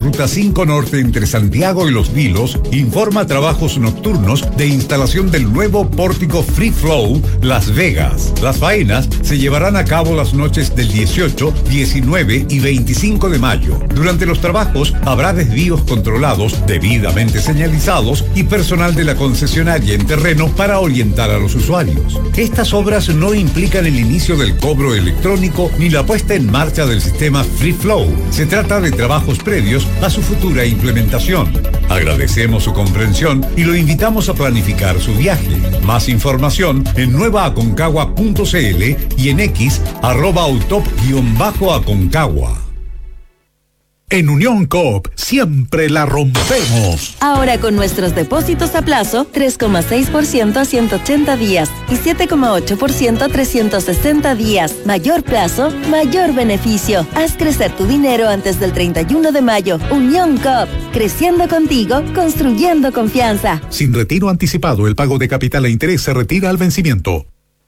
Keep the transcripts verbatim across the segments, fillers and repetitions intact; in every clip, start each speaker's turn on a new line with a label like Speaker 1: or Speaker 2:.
Speaker 1: Ruta cinco Norte entre Santiago y Los Vilos informa trabajos nocturnos de instalación del nuevo pórtico Free Flow Las Vegas. Las faenas se llevarán a cabo las noches del dieciocho, diecinueve y veinticinco de mayo. Durante los trabajos habrá desvíos controlados, debidamente señalizados y personal de la concesionaria en terreno para orientar a los usuarios. Estas obras no implican el inicio del cobro electrónico ni la puesta en marcha del sistema Free Flow. Se trata de trabajos previos a su futura implementación. Agradecemos su comprensión y lo invitamos a planificar su viaje. Más información en nueva aconcagua punto c l y en X arroba autop-aconcagua.
Speaker 2: En Unión Coop siempre la rompemos.
Speaker 3: Ahora con nuestros depósitos a plazo, tres coma seis por ciento a ciento ochenta días y siete coma ocho por ciento a trescientos sesenta días. Mayor plazo, mayor beneficio. Haz crecer tu dinero antes del treinta y uno de mayo. Unión Coop, creciendo contigo, construyendo confianza.
Speaker 2: Sin retiro anticipado, el pago de capital e interés se retira al vencimiento.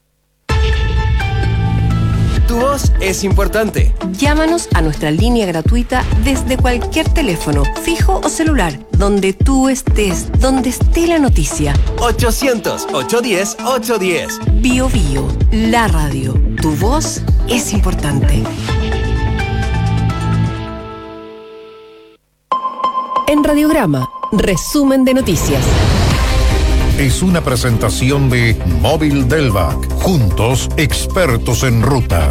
Speaker 4: Tu voz es importante.
Speaker 5: Llámanos a nuestra línea gratuita desde cualquier teléfono, fijo o celular, donde tú estés, donde esté la noticia.
Speaker 4: ochocientos, ochocientos diez, ochocientos diez.
Speaker 5: Bio Bio, la radio. Tu voz es importante. En Radiograma, resumen de noticias.
Speaker 2: Es una presentación de Móvil Delvac. Juntos, expertos en ruta.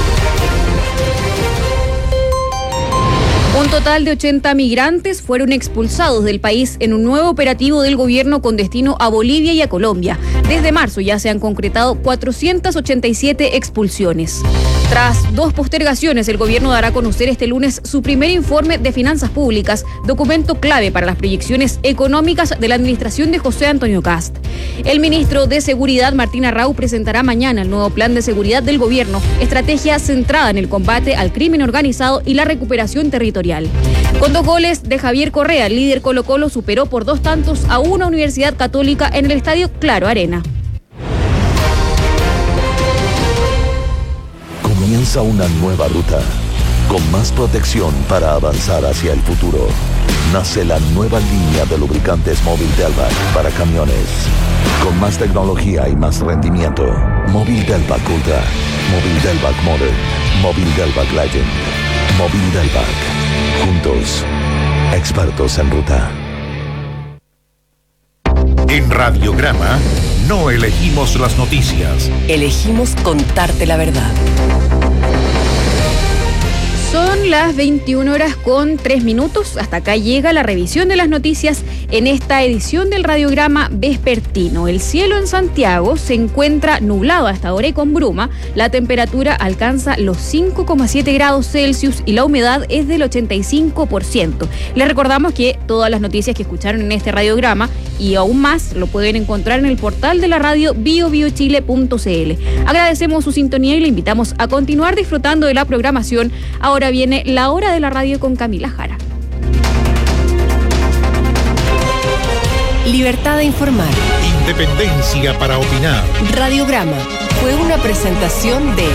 Speaker 6: Un total de ochenta migrantes fueron expulsados del país en un nuevo operativo del gobierno con destino a Bolivia y a Colombia. Desde marzo ya se han concretado cuatrocientas ochenta y siete expulsiones. Tras dos postergaciones, el gobierno dará a conocer este lunes su primer informe de finanzas públicas, documento clave para las proyecciones económicas de la administración de José Antonio Kast. El ministro de Seguridad, Martín Arrau, presentará mañana el nuevo plan de seguridad del gobierno, estrategia centrada en el combate al crimen organizado y la recuperación territorial. Con dos goles de Javier Correa, el líder Colo-Colo superó por dos tantos a una Universidad Católica en el estadio Claro Arena.
Speaker 7: Comienza una nueva ruta, con más protección para avanzar hacia el futuro. Nace la nueva línea de lubricantes Móvil Delvac para camiones. Con más tecnología y más rendimiento. Móvil Delvac Ultra, Móvil Delvac Modern, Móvil Delvac Legend, Móvil Delvac. Juntos, expertos en ruta.
Speaker 2: En Radiograma, no elegimos las noticias.
Speaker 5: Elegimos contarte la verdad.
Speaker 6: Son las veintiuna horas con tres minutos. Hasta acá llega la revisión de las noticias en esta edición del Radiograma Vespertino. El cielo en Santiago se encuentra nublado hasta ahora y con bruma. La temperatura alcanza los cinco coma siete grados Celsius y la humedad es del ochenta y cinco por ciento. Les recordamos que todas las noticias que escucharon en este radiograma y aún más lo pueden encontrar en el portal de la radio bio bio chile punto c l. Agradecemos su sintonía y le invitamos a continuar disfrutando de la programación. Ahora viene la hora de la radio con Camila Jara.
Speaker 5: Libertad de informar.
Speaker 2: Independencia para opinar.
Speaker 5: Radiograma fue una presentación de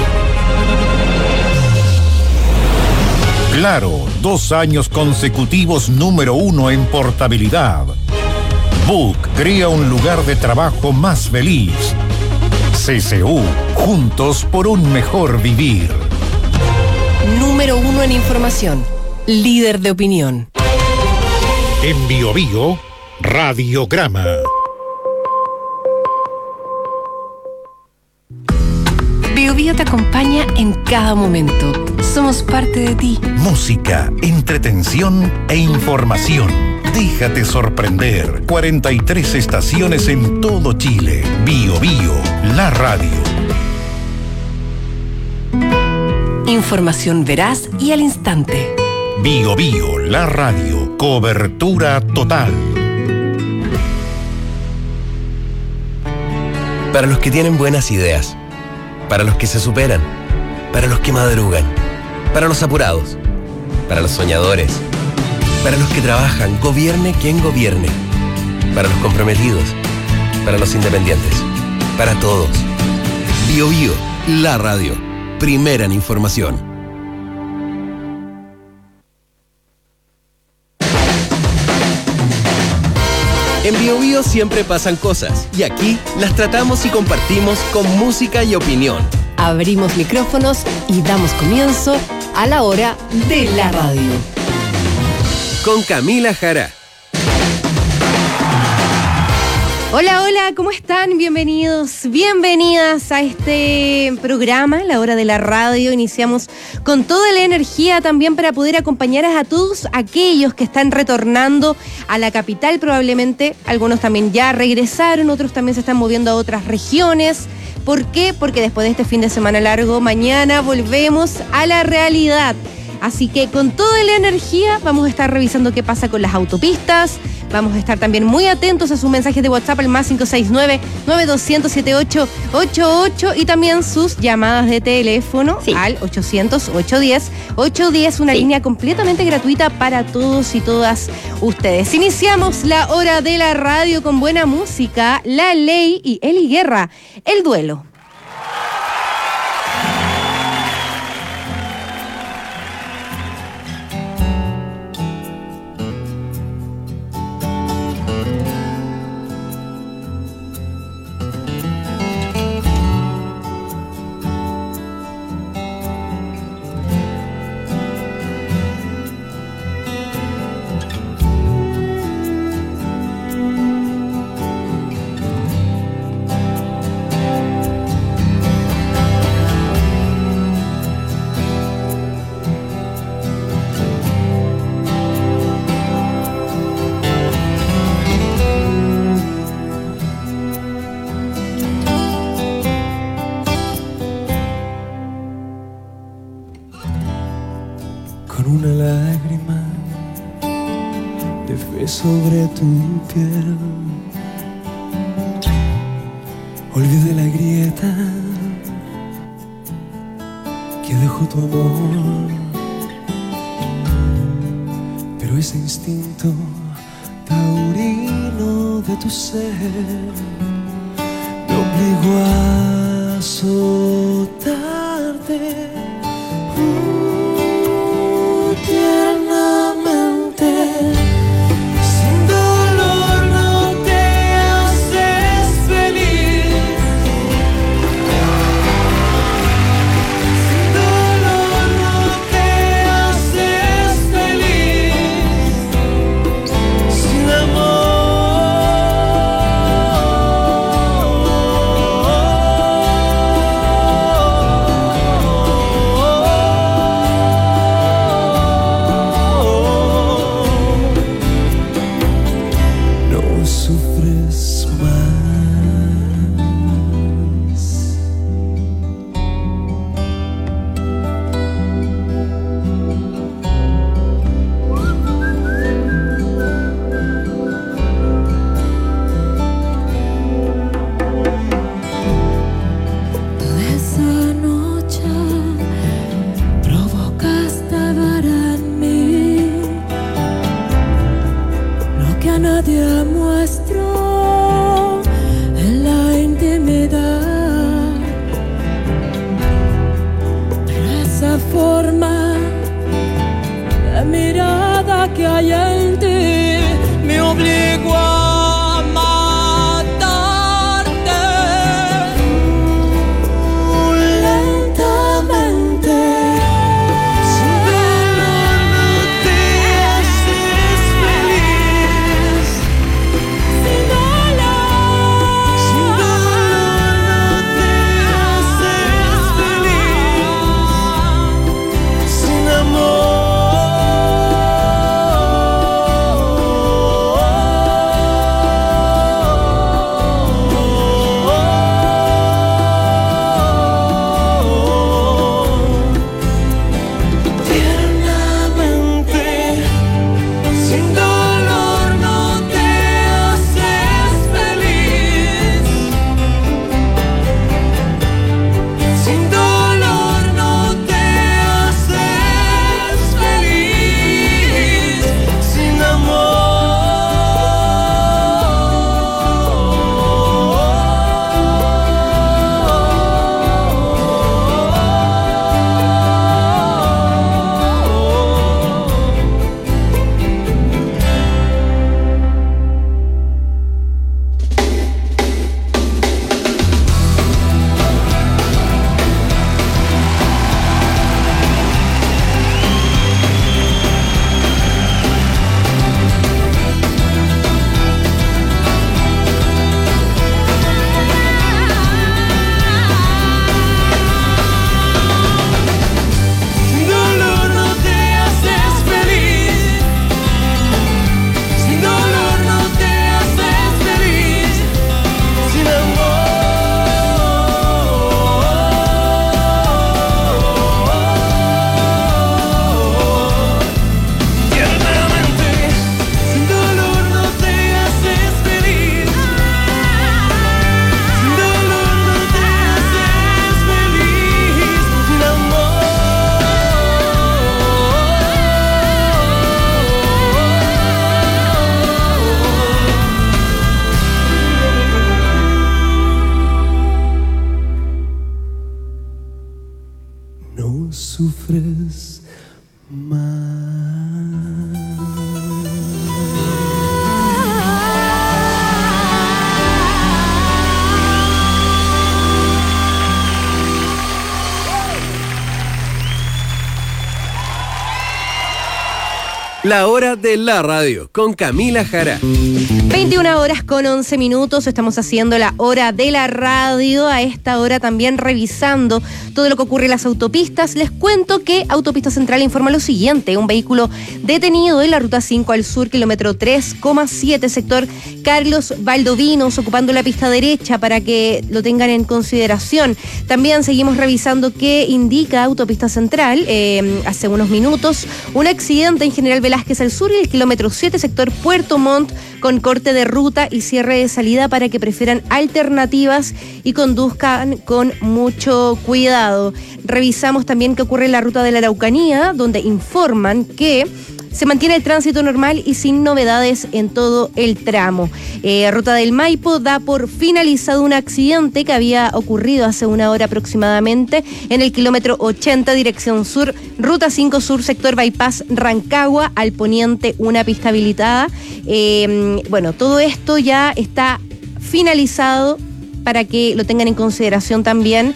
Speaker 2: Claro, dos años consecutivos número uno en portabilidad. Book crea un lugar de trabajo más feliz. C C U, juntos por un mejor vivir.
Speaker 5: Número uno en información. Líder de opinión.
Speaker 2: En Bio Bio, Radiograma.
Speaker 5: Bio Bio te acompaña en cada momento. Somos parte de ti.
Speaker 2: Música, entretención e información. Déjate sorprender. cuarenta y tres estaciones en todo Chile. Bio Bio, la radio.
Speaker 5: Información veraz y al instante.
Speaker 2: Bio Bio, la radio. Cobertura total.
Speaker 4: Para los que tienen buenas ideas, para los que se superan, para los que madrugan, para los apurados, para los soñadores, para los que trabajan, gobierne quien gobierne, para los comprometidos, para los independientes, para todos. Bio Bio, la radio, primera en información. En Bio Bio siempre pasan cosas y aquí las tratamos y compartimos con música y opinión.
Speaker 5: Abrimos micrófonos y damos comienzo a la hora de la radio.
Speaker 4: Con Camila Jara.
Speaker 5: Hola, hola, ¿cómo están? Bienvenidos, bienvenidas a este programa, La Hora de la Radio. Iniciamos con toda la energía también para poder acompañar a todos aquellos que están retornando a la capital. Probablemente algunos también ya regresaron, otros también se están moviendo a otras regiones. ¿Por qué? Porque después de este fin de semana largo, mañana volvemos a la realidad. Así que con toda la energía vamos a estar revisando qué pasa con las autopistas. Vamos a estar también muy atentos a sus mensajes de WhatsApp al más cinco seis nueve, nueve dos cero cero, siete ocho ocho ocho y también sus llamadas de teléfono sí. al ochocientos, ochocientos diez, ochocientos diez, una sí. línea completamente gratuita para todos y todas ustedes. Iniciamos la hora de la radio con buena música, La Ley y Eli Guerra, El Duelo.
Speaker 8: Sobre tu piel, olvidé la grieta que dejó tu amor, pero ese instinto taurino de tu ser me obligó a azotarte uh, tiernamente.
Speaker 9: Sin amor La hora de la radio con Camila Jara.
Speaker 5: veintiuna horas con once minutos, estamos haciendo la hora de la radio. A esta hora también revisando todo lo que ocurre en las autopistas. Les cuento que Autopista Central informa lo siguiente: un vehículo detenido en la ruta cinco al sur, kilómetro tres coma siete, sector Carlos Valdovinos, ocupando la pista derecha para que lo tengan en consideración. También seguimos revisando qué indica Autopista Central. Eh, hace unos minutos, un accidente en General Velázquez al sur y el kilómetro siete, sector Puerto Montt, con corte de ruta y cierre de salida para que prefieran alternativas y conduzcan con mucho cuidado. Revisamos también qué ocurre en la ruta de la Araucanía, donde informan que se mantiene el tránsito normal y sin novedades en todo el tramo. Eh, ruta del Maipo da por finalizado un accidente que había ocurrido hace una hora aproximadamente en el kilómetro ochenta, dirección sur, ruta cinco sur, sector Bypass Rancagua, al poniente una pista habilitada. Eh, bueno, todo esto ya está finalizado para que lo tengan en consideración también.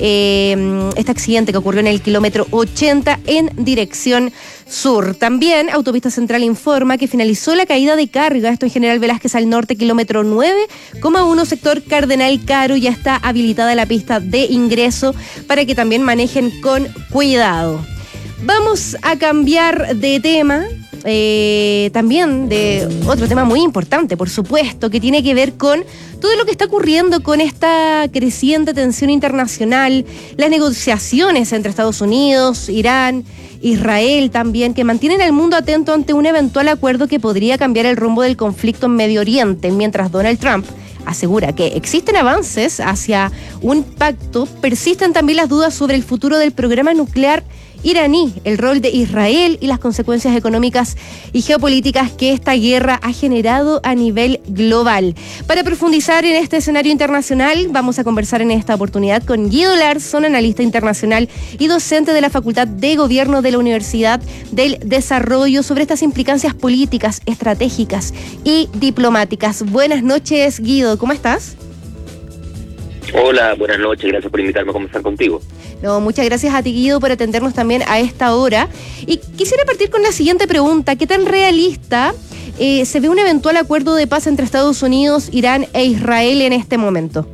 Speaker 5: Eh, este accidente que ocurrió en el kilómetro ochenta en dirección sur. También Autopista Central informa que finalizó la caída de carga, esto en General Velázquez al norte, kilómetro nueve coma uno, sector Cardenal Caro. Ya está habilitada la pista de ingreso para que también manejen con cuidado. Vamos a cambiar de tema. Eh, también de otro tema muy importante, por supuesto, que tiene que ver con todo lo que está ocurriendo con esta creciente tensión internacional, las negociaciones entre Estados Unidos, Irán, Israel también, que mantienen al mundo atento ante un eventual acuerdo que podría cambiar el rumbo del conflicto en Medio Oriente, mientras Donald Trump asegura que existen avances hacia un pacto. Persisten también las dudas sobre el futuro del programa nuclear iraní, el rol de Israel y las consecuencias económicas y geopolíticas que esta guerra ha generado a nivel global. Para profundizar en este escenario internacional, vamos a conversar en esta oportunidad con Guido Larsson, analista internacional y docente de la Facultad de Gobierno de la Universidad del Desarrollo, sobre estas implicancias políticas, estratégicas y diplomáticas. Buenas noches, Guido, ¿cómo estás?
Speaker 10: Hola, buenas noches, gracias por invitarme a conversar contigo.
Speaker 5: No, muchas gracias a ti, Guido, por atendernos también a esta hora. Y quisiera partir con la siguiente pregunta: ¿qué tan realista eh, se ve un eventual acuerdo de paz entre Estados Unidos, Irán e Israel en este momento?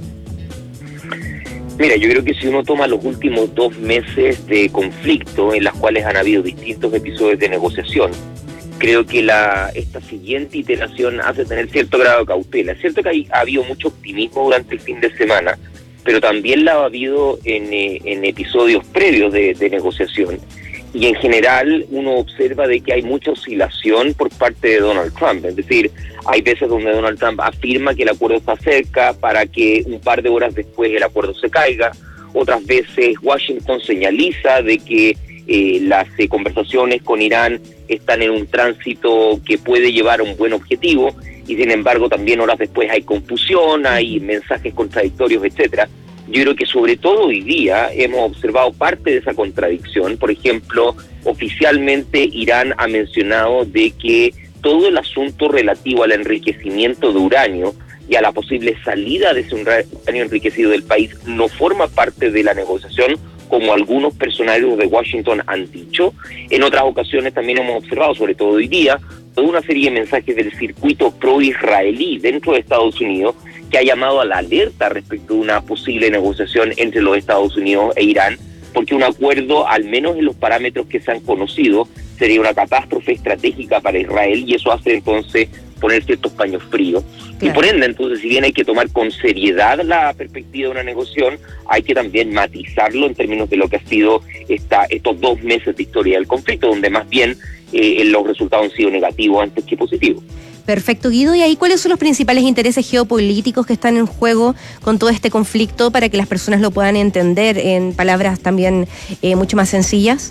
Speaker 10: Mira, yo creo que si uno toma los últimos dos meses de conflicto, en las cuales han habido distintos episodios de negociación, creo que la esta siguiente iteración hace tener cierto grado de cautela. Es cierto que hay, ha habido mucho optimismo durante el fin de semana, pero también la ha habido en, eh, en episodios previos de, de negociación. Y en general uno observa de que hay mucha oscilación por parte de Donald Trump. Es decir, hay veces donde Donald Trump afirma que el acuerdo está cerca para que un par de horas después el acuerdo se caiga. Otras veces Washington señaliza de que eh, las eh, conversaciones con Irán están en un tránsito que puede llevar a un buen objetivo, y sin embargo también horas después hay confusión, hay mensajes contradictorios, etcétera. Yo creo que sobre todo hoy día hemos observado parte de esa contradicción. Por ejemplo, oficialmente Irán ha mencionado de que todo el asunto relativo al enriquecimiento de uranio y a la posible salida de ese uranio enriquecido del país no forma parte de la negociación, como algunos personeros de Washington han dicho. En otras ocasiones también hemos observado, sobre todo hoy día, toda una serie de mensajes del circuito pro-israelí dentro de Estados Unidos que ha llamado a la alerta respecto de una posible negociación entre los Estados Unidos e Irán, porque un acuerdo, al menos en los parámetros que se han conocido, sería una catástrofe estratégica para Israel, y eso hace entonces poner ciertos paños fríos. Claro. Y por ende, entonces, si bien hay que tomar con seriedad la perspectiva de una negociación, hay que también matizarlo en términos de lo que ha sido esta, estos dos meses de historia del conflicto, donde más bien eh, los resultados han sido negativos antes que positivos.
Speaker 5: Perfecto, Guido. ¿Y ahí cuáles son los principales intereses geopolíticos que están en juego con todo este conflicto, para que las personas lo puedan entender en palabras también eh, mucho más sencillas?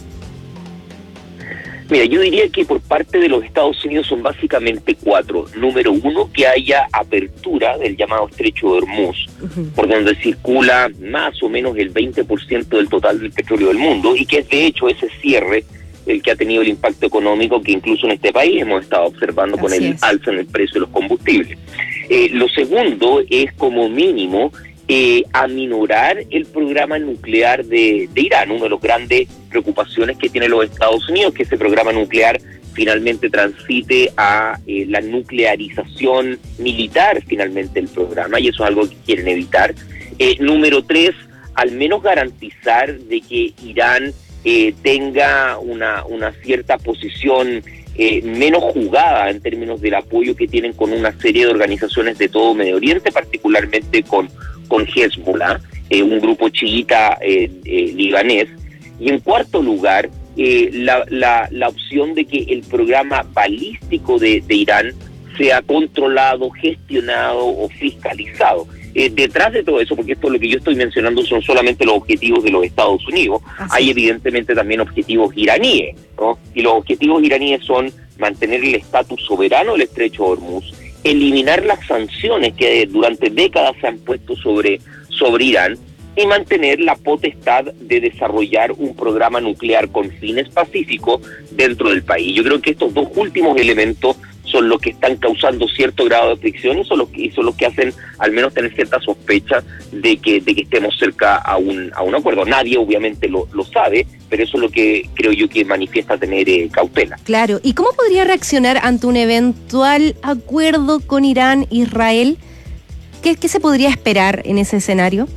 Speaker 10: Mira, yo diría que por parte de los Estados Unidos son básicamente cuatro. Número uno, que haya apertura del llamado Estrecho de Hormuz, uh-huh. por donde circula más o menos el veinte por ciento del total del petróleo del mundo, y que es de hecho ese cierre el que ha tenido el impacto económico que incluso en este país hemos estado observando. Así con el es. alza en el precio de los combustibles. Eh, lo segundo es, como mínimo, eh, aminorar el programa nuclear de, de Irán. Una de las grandes preocupaciones que tienen los Estados Unidos, que ese programa nuclear finalmente transite a eh, la nuclearización militar finalmente del programa, y eso es algo que quieren evitar. Eh, número tres, al menos garantizar de que Irán eh, tenga una, una cierta posición eh, menos jugada en términos del apoyo que tienen con una serie de organizaciones de todo Medio Oriente, particularmente con, con Hezbollah, eh, un grupo chiita eh, eh, libanés. Y en cuarto lugar, eh, la, la, la opción de que el programa balístico de, de Irán sea controlado, gestionado o fiscalizado. Eh, detrás de todo eso, porque esto lo que yo estoy mencionando son solamente los objetivos de los Estados Unidos, Así. hay evidentemente también objetivos iraníes, ¿no? Y los objetivos iraníes son mantener el estatus soberano del Estrecho de Hormuz, eliminar las sanciones que durante décadas se han puesto sobre, sobre Irán, y mantener la potestad de desarrollar un programa nuclear con fines pacíficos dentro del país. Yo creo que estos dos últimos elementos son los que están causando cierto grado de fricción y son los que, y son los que hacen al menos tener cierta sospecha de que, de que estemos cerca a un, a un acuerdo. Nadie obviamente lo, lo sabe, pero eso es lo que creo yo que manifiesta tener eh, cautela.
Speaker 5: Claro, ¿y cómo podría reaccionar ante un eventual acuerdo con Irán, Israel? ¿Qué, qué se podría esperar en ese escenario?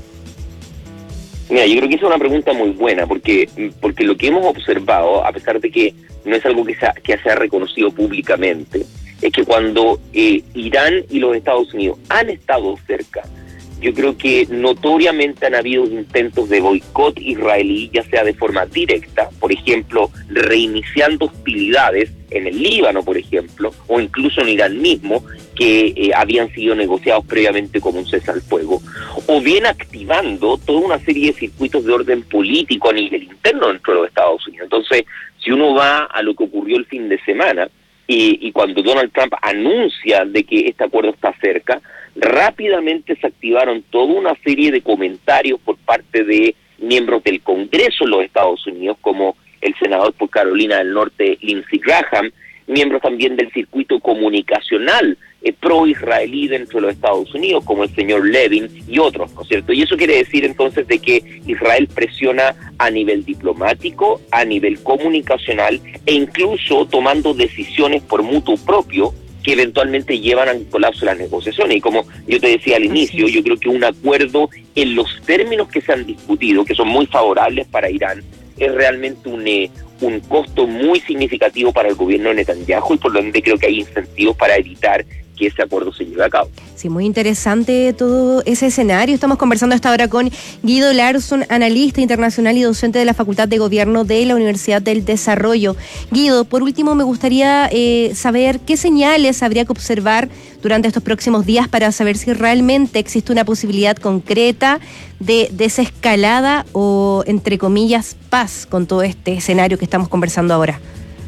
Speaker 10: Mira, yo creo que esa es una pregunta muy buena, porque, porque lo que hemos observado, a pesar de que no es algo que se ha, que se ha reconocido públicamente, es que cuando eh, Irán y los Estados Unidos han estado cerca, yo creo que notoriamente han habido intentos de boicot israelí, ya sea de forma directa, por ejemplo, reiniciando hostilidades en el Líbano, por ejemplo, o incluso en Irán mismo, que eh, habían sido negociados previamente como un cese al fuego, o bien activando toda una serie de circuitos de orden político a nivel interno dentro de los Estados Unidos. Entonces, si uno va a lo que ocurrió el fin de semana, y, y cuando Donald Trump anuncia de que este acuerdo está cerca, rápidamente se activaron toda una serie de comentarios por parte de miembros del Congreso de los Estados Unidos, como el senador por Carolina del Norte, Lindsey Graham, miembros también del circuito comunicacional eh, pro-israelí dentro de los Estados Unidos, como el señor Levin y otros, ¿no es cierto? Y eso quiere decir entonces de que Israel presiona a nivel diplomático, a nivel comunicacional e incluso tomando decisiones por mutuo propio que eventualmente llevan al colapso de las negociaciones. Y como yo te decía al inicio, yo creo que un acuerdo en los términos que se han discutido, que son muy favorables para Irán, es realmente un, eh, un costo muy significativo para el gobierno de Netanyahu, y por lo tanto creo que hay incentivos para evitar que ese acuerdo se lleve a cabo.
Speaker 5: Sí, muy interesante todo ese escenario. Estamos conversando hasta ahora con Guido Larsson, analista internacional y docente de la Facultad de Gobierno de la Universidad del Desarrollo. Guido, por último me gustaría eh, saber qué señales habría que observar durante estos próximos días para saber si realmente existe una posibilidad concreta de desescalada o, entre comillas, paz con todo este escenario que estamos conversando ahora.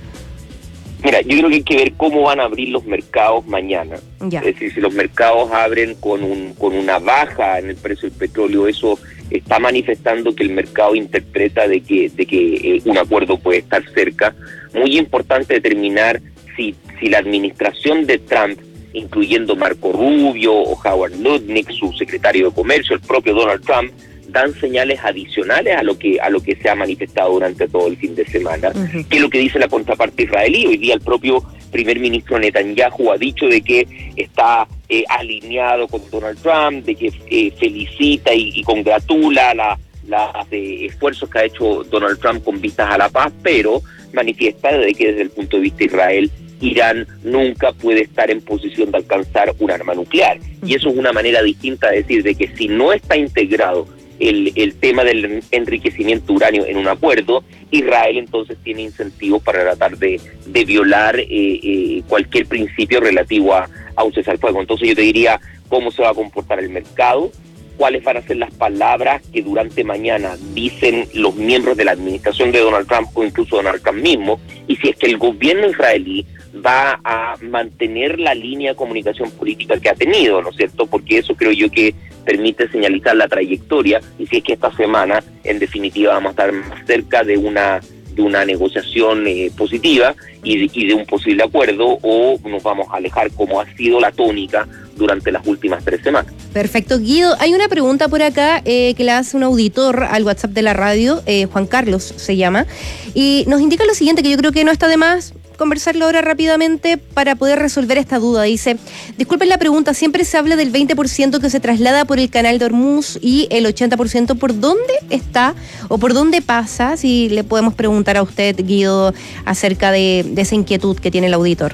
Speaker 10: Mira, yo creo que hay que ver cómo van a abrir los mercados mañana. Ya. Es decir, si los mercados abren con un con una baja en el precio del petróleo, eso está manifestando que el mercado interpreta de que de que eh, un acuerdo puede estar cerca. Muy importante determinar si si la administración de Trump, incluyendo Marco Rubio o Howard Lutnick, su secretario de Comercio, el propio Donald Trump, dan señales adicionales a lo que a lo que se ha manifestado durante todo el fin de semana, uh-huh. que es lo que dice la contraparte israelí. Hoy día el propio primer ministro Netanyahu ha dicho de que está eh, alineado con Donald Trump, de que eh, felicita y, y congratula la, los eh, esfuerzos que ha hecho Donald Trump con vistas a la paz, pero manifiesta de que desde el punto de vista de Israel, Irán nunca puede estar en posición de alcanzar un arma nuclear. Y eso es una manera distinta de decir de que si no está integrado El, el tema del enriquecimiento uranio en un acuerdo, Israel entonces tiene incentivos para tratar de, de violar eh, eh, cualquier principio relativo a, a un cese al fuego. Entonces yo te diría cómo se va a comportar el mercado, cuáles van a ser las palabras que durante mañana dicen los miembros de la administración de Donald Trump o incluso Donald Trump mismo, y si es que el gobierno israelí va a mantener la línea de comunicación política que ha tenido, ¿no es cierto? Porque eso creo yo que permite señalizar la trayectoria, y si es que esta semana, en definitiva, vamos a estar más cerca de una de una negociación eh, positiva y de, y de un posible acuerdo, o nos vamos a alejar como ha sido la tónica durante las últimas tres semanas.
Speaker 5: Perfecto, Guido. Hay una pregunta por acá eh, que la hace un auditor al WhatsApp de la radio, eh, Juan Carlos se llama, y nos indica lo siguiente, que yo creo que no está de más conversarlo ahora rápidamente para poder resolver esta duda. Dice, disculpen la pregunta, siempre se habla del veinte por ciento que se traslada por el canal de Hormuz y el ochenta por ciento por dónde está o por dónde pasa. Si le podemos preguntar a usted, Guido, acerca de, de esa inquietud que tiene el auditor.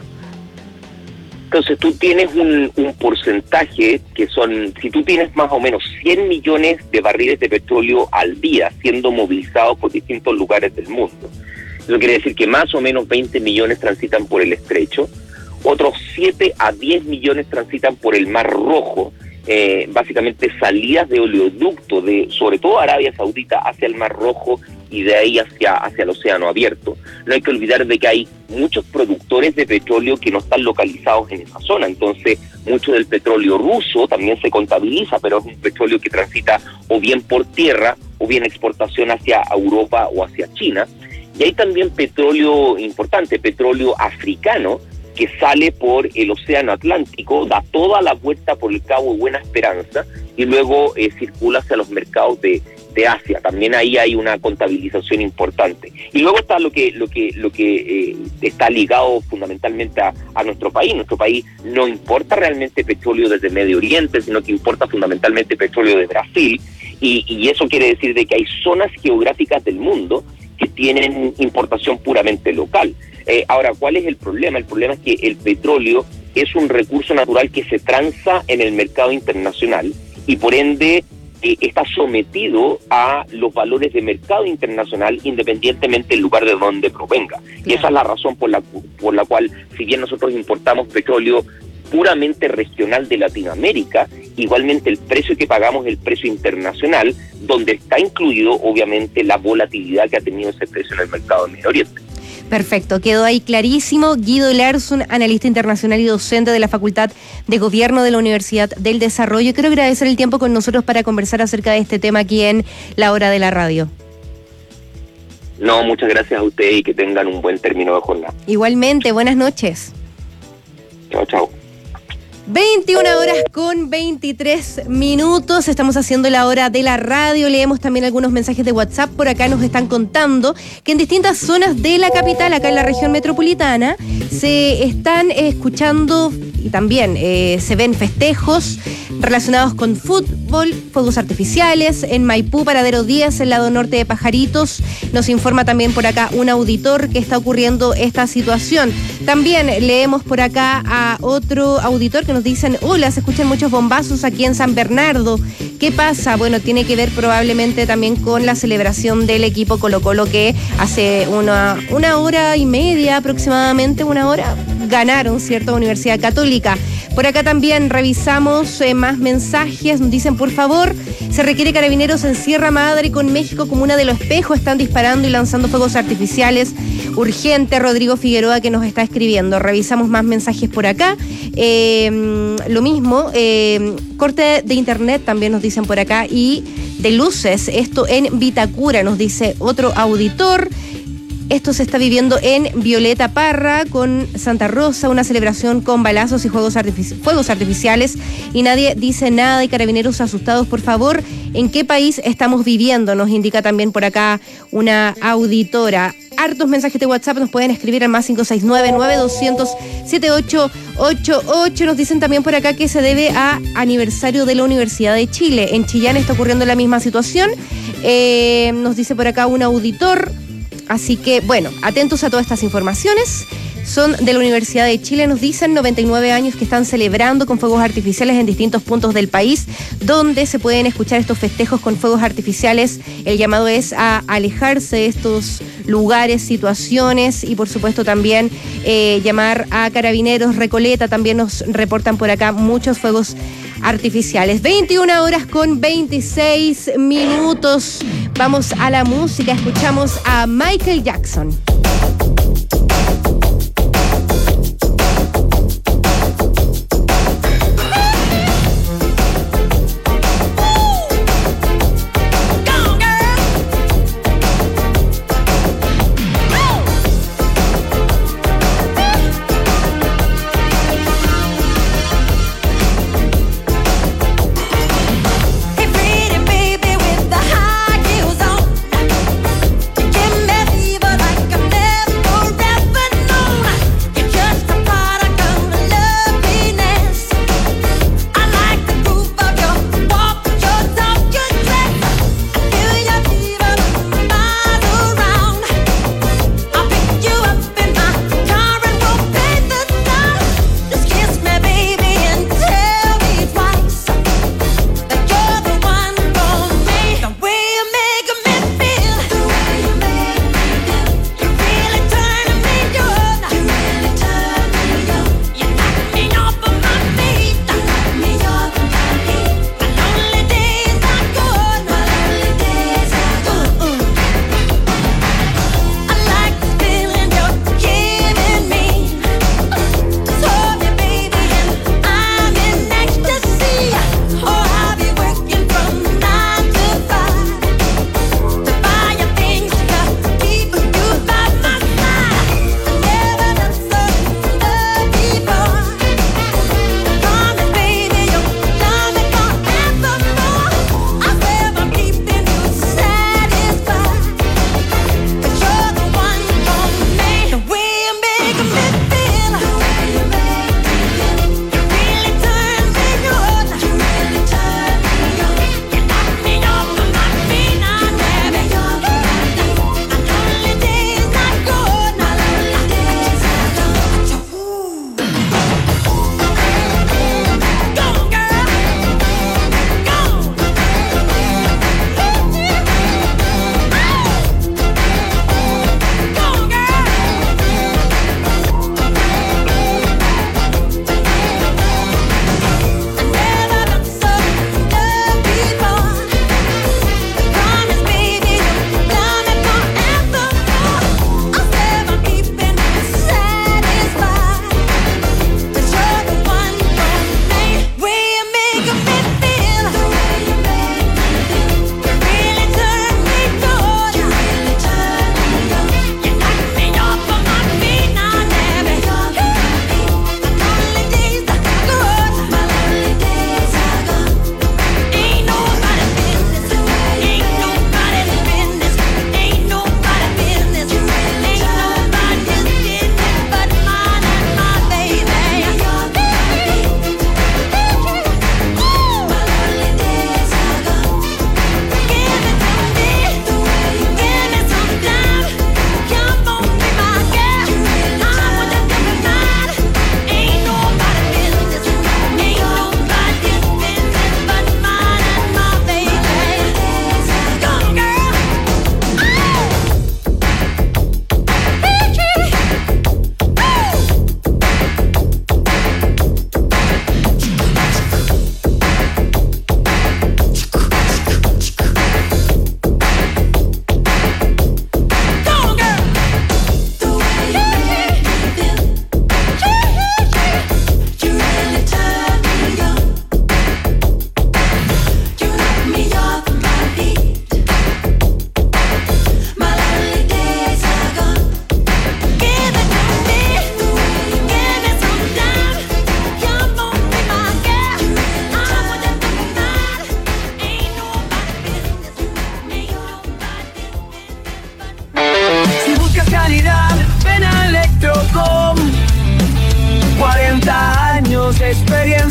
Speaker 10: Entonces tú tienes un, un porcentaje que son, si tú tienes más o menos cien millones de barriles de petróleo al día siendo movilizados por distintos lugares del mundo, eso quiere decir que más o menos veinte millones transitan por el estrecho, otros siete a diez millones transitan por el Mar Rojo, eh, básicamente salidas de oleoducto de sobre todo Arabia Saudita hacia el Mar Rojo y de ahí hacia, hacia el océano abierto. No hay que olvidar de que hay muchos productores de petróleo que no están localizados en esa zona, entonces mucho del petróleo ruso también se contabiliza, pero es un petróleo que transita o bien por tierra o bien exportación hacia Europa o hacia China. Y hay también petróleo importante, petróleo africano, que sale por el océano Atlántico, da toda la vuelta por el Cabo de Buena Esperanza y luego eh, circula hacia los mercados de, de Asia. También ahí hay una contabilización importante. Y luego está lo que lo que lo que eh, está ligado fundamentalmente a, a nuestro país. Nuestro país no importa realmente petróleo desde Medio Oriente, sino que importa fundamentalmente petróleo de Brasil. Y, y eso quiere decir de que hay zonas geográficas del mundo que tienen importación puramente local. Eh, ahora, ¿cuál es el problema? El problema es que el petróleo es un recurso natural que se transa en el mercado internacional y por ende eh, está sometido a los valores de mercado internacional independientemente del lugar de donde provenga. Y esa es la razón por la, por la cual, si bien nosotros importamos petróleo puramente regional de Latinoamérica, igualmente el precio que pagamos es el precio internacional, donde está incluido obviamente la volatilidad que ha tenido ese precio en el mercado de Medio Oriente.
Speaker 5: Perfecto, quedó ahí clarísimo. Guido Larsson, analista internacional y docente de la Facultad de Gobierno de la Universidad del Desarrollo. Quiero agradecer el tiempo con nosotros para conversar acerca de este tema aquí en La Hora de la Radio.
Speaker 10: No, muchas gracias a ustedes y que tengan un buen término de jornada.
Speaker 5: Igualmente, buenas noches.
Speaker 10: Chao, chao.
Speaker 5: veintiuna horas con veintitrés minutos, estamos haciendo La Hora de la Radio, leemos también algunos mensajes de WhatsApp, por acá nos están contando que en distintas zonas de la capital, acá en la región metropolitana, se están escuchando y también eh, se ven festejos relacionados con fútbol, fuegos artificiales, en Maipú, Paradero diez, el lado norte de Pajaritos, nos informa también por acá un auditor que está ocurriendo esta situación. También leemos por acá a otro auditor que nos dicen, hola, se escuchan muchos bombazos aquí en San Bernardo. ¿Qué pasa? Bueno, tiene que ver probablemente también con la celebración del equipo Colo Colo que hace una, una hora y media aproximadamente, una hora, ganaron, ¿cierto? Universidad Católica. Por acá también revisamos eh, más mensajes, nos dicen, por favor, se requiere carabineros en Sierra Madre con México, comuna de Los Espejos, están disparando y lanzando fuegos artificiales. Urgente, Rodrigo Figueroa que nos está escribiendo. Revisamos más mensajes por acá. Eh, lo mismo, eh, corte de internet también nos dicen por acá y de luces, esto en Vitacura, nos dice otro auditor. Esto se está viviendo en Violeta Parra con Santa Rosa, una celebración con balazos y fuegos, artifici- fuegos artificiales y nadie dice nada y carabineros asustados. Por favor, ¿en qué país estamos viviendo? Nos indica también por acá una auditora. Hartos mensajes de WhatsApp nos pueden escribir al más cinco seis nueve, nueve dos cero cero, siete ocho ocho ocho. Nos dicen también por acá que se debe a aniversario de la Universidad de Chile. En Chillán está ocurriendo la misma situación. Eh, nos dice por acá un auditor. Así que, bueno, atentos a todas estas informaciones. Son de la Universidad de Chile, nos dicen, noventa y nueve años que están celebrando con fuegos artificiales en distintos puntos del país, donde se pueden escuchar estos festejos con fuegos artificiales. El llamado es a alejarse de estos lugares, situaciones y, por supuesto, también eh, llamar a carabineros. Recoleta también nos reportan por acá muchos fuegos artificiales. veintiuna horas con veintiséis minutos. Vamos a la música, escuchamos a Michael Jackson.
Speaker 8: Like I'm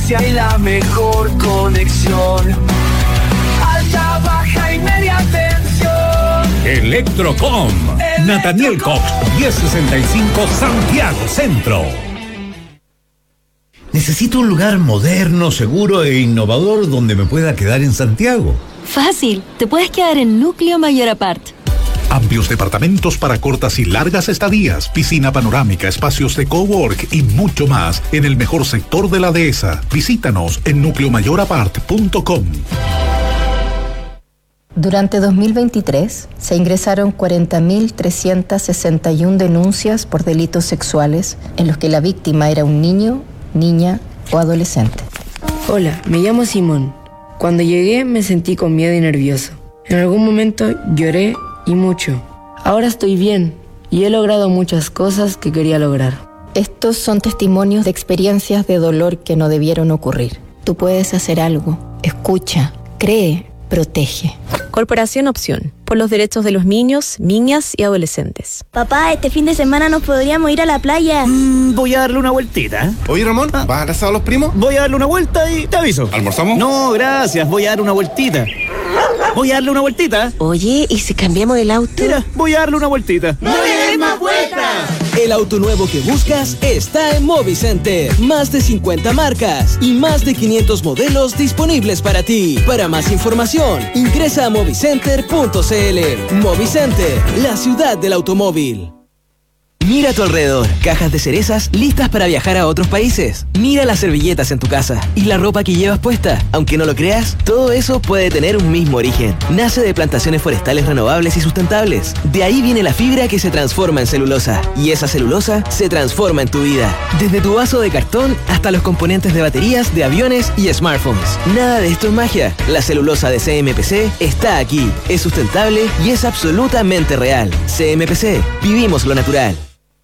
Speaker 8: potencia y la mejor conexión. Alta, baja y media tensión.
Speaker 1: Electrocom. Nathaniel Cox, diez sesenta y cinco Santiago Centro. Necesito un lugar moderno, seguro e innovador donde me pueda quedar en Santiago.
Speaker 3: Fácil, te puedes quedar en Núcleo Mayor Apart.
Speaker 11: Amplios departamentos para cortas y largas estadías, piscina panorámica, espacios de cowork y mucho más en el mejor sector de la dehesa. Visítanos en núcleo mayor apart punto com.
Speaker 12: Durante dos mil veintitrés se ingresaron cuarenta mil trescientas sesenta y una denuncias por delitos sexuales en los que la víctima era un niño, niña o adolescente.
Speaker 13: Hola, me llamo Simón. Cuando llegué me sentí con miedo y nervioso. En algún momento lloré y mucho. Ahora estoy bien y he logrado muchas cosas que quería lograr.
Speaker 12: Estos son testimonios de experiencias de dolor que no debieron ocurrir. Tú puedes hacer algo. Escucha, cree, protege.
Speaker 14: Corporación Opción, por los derechos de los niños, niñas y adolescentes.
Speaker 15: Papá, este fin de semana nos podríamos ir a la playa.
Speaker 16: Mm, voy a darle una vueltita.
Speaker 17: Oye, Ramón, ¿vas a abrazar a los primos?
Speaker 16: Voy a darle una vuelta y te aviso.
Speaker 17: ¿Almorzamos?
Speaker 16: No, gracias, voy a dar una vueltita. Voy a darle una vueltita.
Speaker 18: Oye, ¿y si cambiamos el auto?
Speaker 16: Mira, voy a darle una vueltita.
Speaker 18: ¡No le des más vueltas!
Speaker 19: El auto nuevo que buscas está en Movicenter. Más de cincuenta marcas y más de quinientos modelos disponibles para ti. Para más información, ingresa a movicenter punto c l. Movicenter, la ciudad del automóvil.
Speaker 20: Mira a tu alrededor, cajas de cerezas listas para viajar a otros países. Mira las servilletas en tu casa y la ropa que llevas puesta. Aunque no lo creas, todo eso puede tener un mismo origen. Nace de plantaciones forestales renovables y sustentables. De ahí viene la fibra que se transforma en celulosa. Y esa celulosa se transforma en tu vida. Desde tu vaso de cartón hasta los componentes de baterías, de aviones y smartphones. Nada de esto es magia. La celulosa de C M P C está aquí. Es sustentable y es absolutamente real. C M P C. Vivimos lo natural.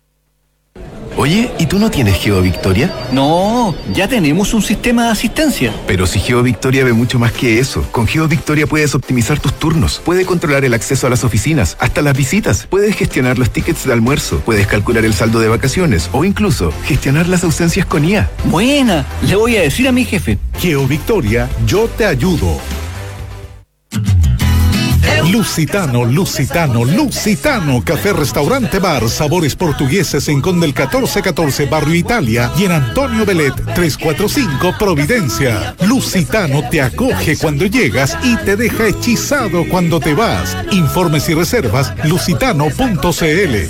Speaker 21: Oye, ¿y tú no tienes GeoVictoria?
Speaker 16: No, ya tenemos un sistema de asistencia.
Speaker 21: Pero si GeoVictoria ve mucho más que eso. Con GeoVictoria puedes optimizar tus turnos, puedes controlar el acceso a las oficinas, hasta las visitas, puedes gestionar los tickets de almuerzo, puedes calcular el saldo de vacaciones o incluso gestionar las ausencias con I A.
Speaker 16: Buena, le voy a decir a mi jefe.
Speaker 11: GeoVictoria, yo te ayudo. Lusitano, Lusitano, Lusitano, café, restaurante, bar, sabores portugueses en Condel catorce catorce, Barrio Italia y en Antonio Belet trescientos cuarenta y cinco, Providencia. Lusitano te acoge cuando llegas y te deja hechizado cuando te vas. Informes y reservas, lusitano punto c l.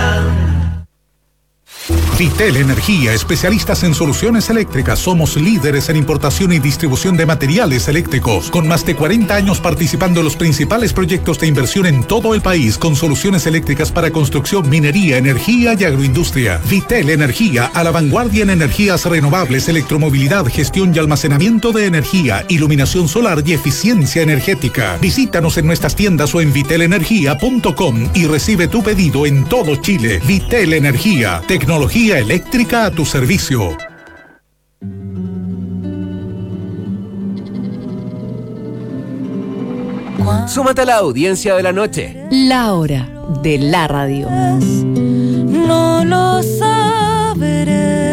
Speaker 11: Vitel Energía, especialistas en soluciones eléctricas. Somos líderes en importación y distribución de materiales eléctricos, con más de cuarenta años participando en los principales proyectos de inversión en todo el país, con soluciones eléctricas para construcción, minería, energía y agroindustria. Vitel Energía, a la vanguardia en energías renovables, electromovilidad, gestión y almacenamiento de energía, iluminación solar y eficiencia energética. Visítanos en nuestras tiendas o en vitel energía punto com y recibe tu pedido en todo Chile. Vitel Energía, tecnología eléctrica a tu servicio.
Speaker 9: Súmate a la audiencia de la noche.
Speaker 14: La hora de la radio.
Speaker 8: No lo sabré.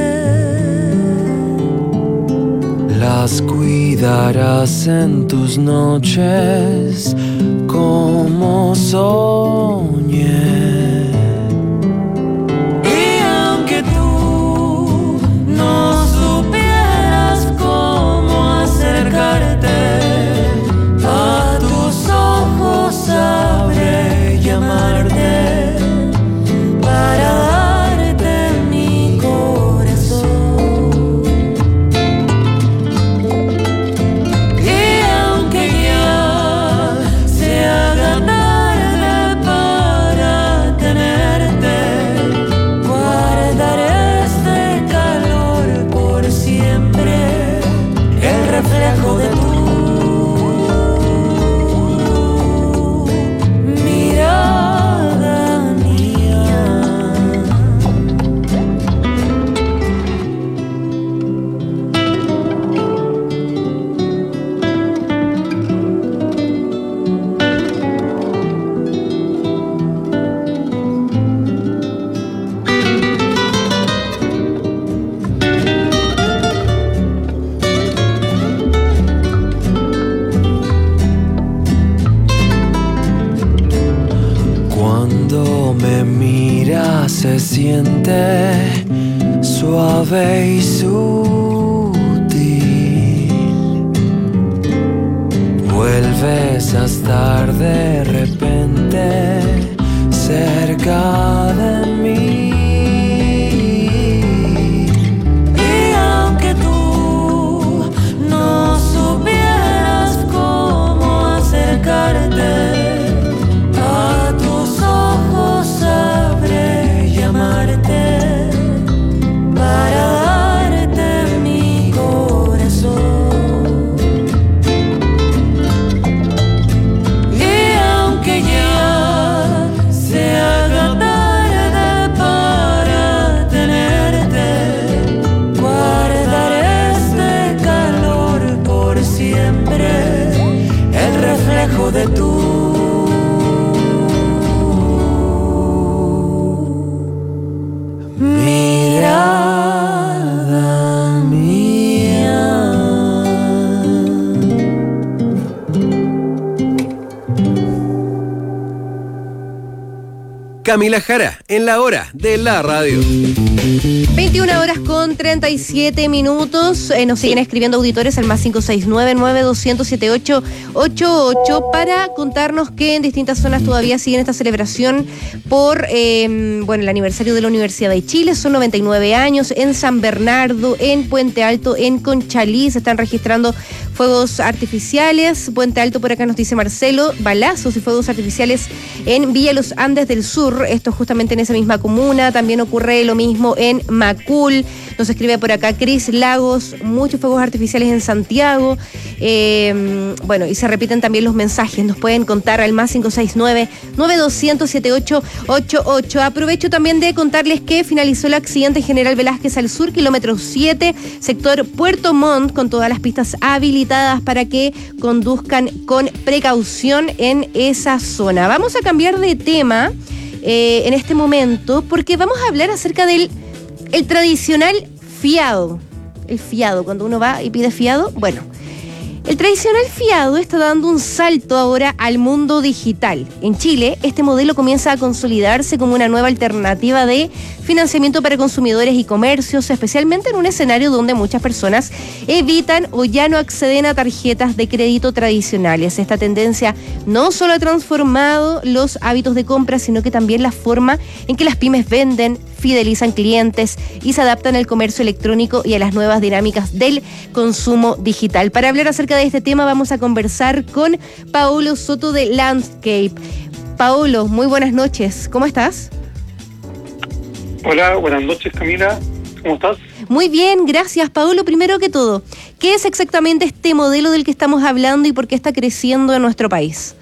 Speaker 22: Las cuidarás en tus noches como soñé.
Speaker 8: No supieras cómo acercarte a tus ojos, sabré llamarte para darte mi corazón. Y aunque ya se haga tarde para
Speaker 22: se siente suave y sutil. Vuelves a estar de repente cerca de mí. Y aunque tú no supieras cómo acercarte, a tus ojos sabré llamarte para darte mi corazón. Y aunque ya se haga tarde para tenerte, guardaré este calor por siempre, el reflejo de tu mirada mía.
Speaker 9: Camila Jara, en la hora de la radio.
Speaker 5: veintiuna horas con treinta y siete minutos. Eh, nos siguen escribiendo auditores al más cinco seis nueve, nueve dos cero cero, siete ocho ocho ocho para contarnos que en distintas zonas todavía siguen esta celebración por eh, bueno, el aniversario de la Universidad de Chile. Son noventa y nueve años. En San Bernardo, en Puente Alto, en Conchalí se están registrando fuegos artificiales. Puente Alto, por acá nos dice Marcelo, balazos y fuegos artificiales en Villa Los Andes del Sur. Esto justamente en esa misma comuna. También ocurre lo mismo en Macul. Nos escribe por acá Cris Lagos, muchos fuegos artificiales en Santiago. Eh, bueno, y se repiten también los mensajes. Nos pueden contar al más cinco seis nueve, nueve dos cero cero, siete ocho ocho ocho. Aprovecho también de contarles que finalizó el accidente en General Velázquez al sur, kilómetro siete, sector Puerto Montt, con todas las pistas habilitadas para que conduzcan con precaución en esa zona. Vamos a cambiar de tema eh, en este momento, porque vamos a hablar acerca del el tradicional fiado. El fiado, cuando uno va y pide fiado, bueno, el tradicional fiado está dando un salto ahora al mundo digital. En Chile, este modelo comienza a consolidarse como una nueva alternativa de financiamiento para consumidores y comercios, especialmente en un escenario donde muchas personas evitan o ya no acceden a tarjetas de crédito tradicionales. Esta tendencia no solo ha transformado los hábitos de compra, sino que también la forma en que las pymes venden, fidelizan clientes y se adaptan al comercio electrónico y a las nuevas dinámicas del consumo digital. Para hablar acerca de este tema vamos a conversar con Paolo Soto de Landscape. Paolo, muy buenas noches. ¿Cómo estás?
Speaker 6: Hola, buenas noches Camila. ¿Cómo estás?
Speaker 5: Muy bien, gracias. Paolo, primero que todo, ¿qué es exactamente este modelo del que estamos hablando y por qué está creciendo en nuestro país?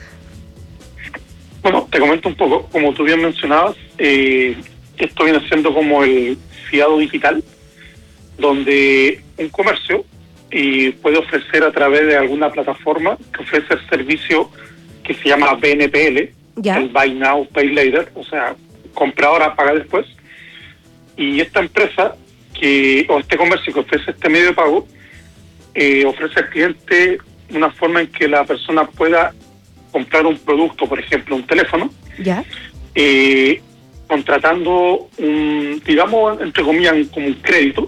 Speaker 6: Bueno, te comento un poco. Como tú bien mencionabas, eh, esto viene siendo como el fiado digital, donde un comercio y puede ofrecer a través de alguna plataforma que ofrece el servicio que se llama B N P L, ¿ya? El Buy Now, Pay Later, o sea, compra ahora, paga después. Y esta empresa, que o este comercio que ofrece este medio de pago, eh, ofrece al cliente una forma en que la persona pueda comprar un producto, por ejemplo, un teléfono,
Speaker 5: ¿ya?
Speaker 6: Eh, contratando un, digamos, entre comillas, como un crédito,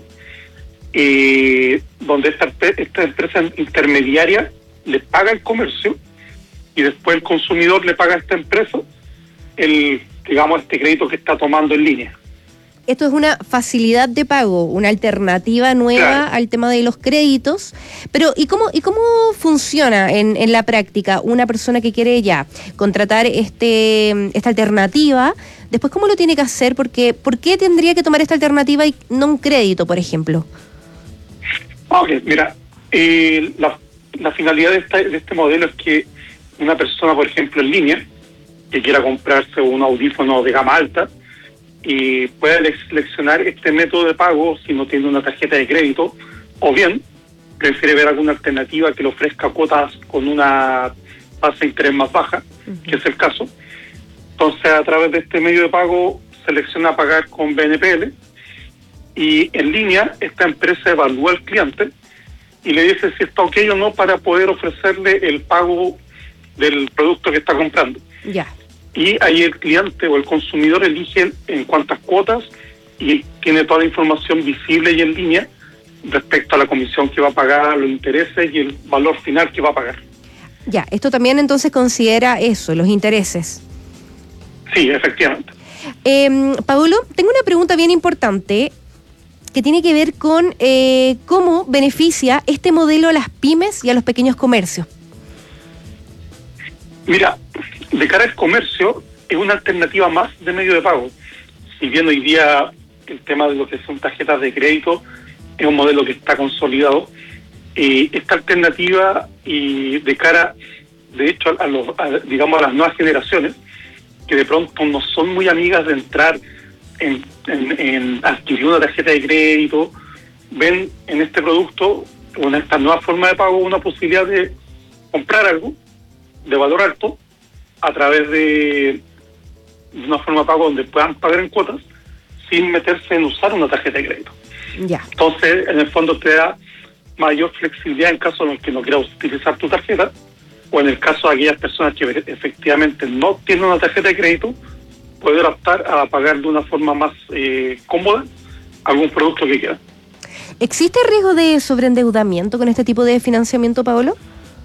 Speaker 6: Eh, donde esta, esta empresa intermediaria le paga el comercio y después el consumidor le paga a esta empresa el, digamos, este crédito que está tomando en línea.
Speaker 5: Esto es una facilidad de pago, una alternativa nueva, claro, al tema de los créditos. Pero, ¿y cómo y cómo funciona en, en la práctica una persona que quiere ya contratar este esta alternativa? Después, ¿cómo lo tiene que hacer? Porque, ¿por qué tendría que tomar esta alternativa y no un crédito, por ejemplo?
Speaker 6: Ok, mira, eh, la, la finalidad de, esta, de este modelo es que una persona, por ejemplo, en línea, que quiera comprarse un audífono de gama alta, y pueda seleccionar este método de pago si no tiene una tarjeta de crédito, o bien prefiere ver alguna alternativa que le ofrezca cuotas con una tasa de interés más baja, uh-huh, que es el caso. Entonces, a través de este medio de pago, selecciona pagar con B N P L, y en línea esta empresa evalúa al cliente y le dice si está ok o no para poder ofrecerle el pago del producto que está comprando.
Speaker 5: Ya.
Speaker 6: y ahí el cliente o el consumidor elige en cuántas cuotas y tiene toda la información visible y en línea respecto a la comisión que va a pagar, los intereses y el valor final que va a pagar.
Speaker 5: Ya, esto también entonces considera eso, los intereses.
Speaker 6: Sí, efectivamente.
Speaker 5: Eh, Paulo, tengo una pregunta bien importante que tiene que ver con eh, cómo beneficia este modelo a las pymes y a los pequeños comercios.
Speaker 6: Mira, de cara al comercio, es una alternativa más de medio de pago. Si bien hoy día el tema de lo que son tarjetas de crédito es un modelo que está consolidado, eh, esta alternativa y de cara, de hecho, a, los, a, digamos, a las nuevas generaciones, que de pronto no son muy amigas de entrar en, en, en adquirir una tarjeta de crédito, ven en este producto o en esta nueva forma de pago una posibilidad de comprar algo de valor alto a través de una forma de pago donde puedan pagar en cuotas sin meterse en usar una tarjeta de crédito.
Speaker 5: Ya.
Speaker 6: Entonces, en el fondo te da mayor flexibilidad en caso en que no quieras utilizar tu tarjeta, o en el caso de aquellas personas que efectivamente no tienen una tarjeta de crédito, poder optar a pagar de una forma más eh, cómoda algún producto que quieran.
Speaker 5: ¿Existe riesgo de sobreendeudamiento con este tipo de financiamiento, Paolo?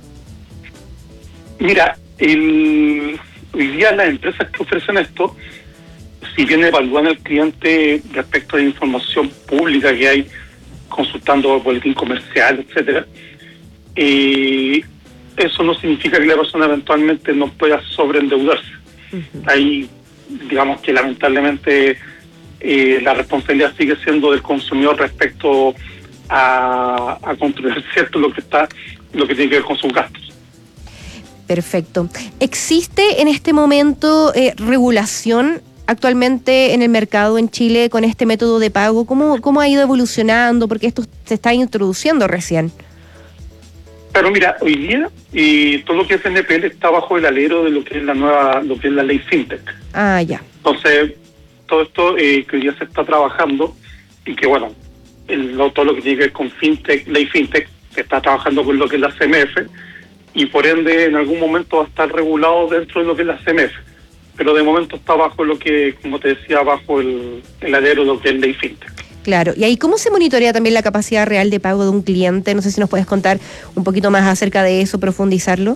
Speaker 6: Mira, el, hoy día las empresas que ofrecen esto, si bien evalúan al cliente respecto de información pública que hay, consultando el boletín comercial, etcétera, eh, eso no significa que la persona eventualmente no pueda sobreendeudarse. Uh-huh. Ahí, digamos que lamentablemente eh, la responsabilidad sigue siendo del consumidor respecto a, a controlar cierto lo que está, lo que tiene que ver con sus gastos.
Speaker 5: Perfecto. ¿Existe en este momento eh, regulación actualmente en el mercado en Chile con este método de pago? ¿Cómo, cómo ha ido evolucionando? Porque esto se está introduciendo recién.
Speaker 6: Pero mira, hoy día eh, todo lo que es N P L está bajo el alero de lo que es la nueva, lo que es la ley FinTech.
Speaker 5: Ah, ya.
Speaker 6: Entonces, todo esto eh, que hoy día se está trabajando y que bueno, el, todo lo que tiene que ver con FinTech, ley FinTech, se está trabajando con lo que es la C M F y por ende en algún momento va a estar regulado dentro de lo que es la C M F. Pero de momento está bajo lo que, como te decía, bajo el, el alero de lo que es ley FinTech.
Speaker 5: Claro, y ahí ¿cómo se monitorea también la capacidad real de pago de un cliente? No sé si nos puedes contar un poquito más acerca de eso, profundizarlo.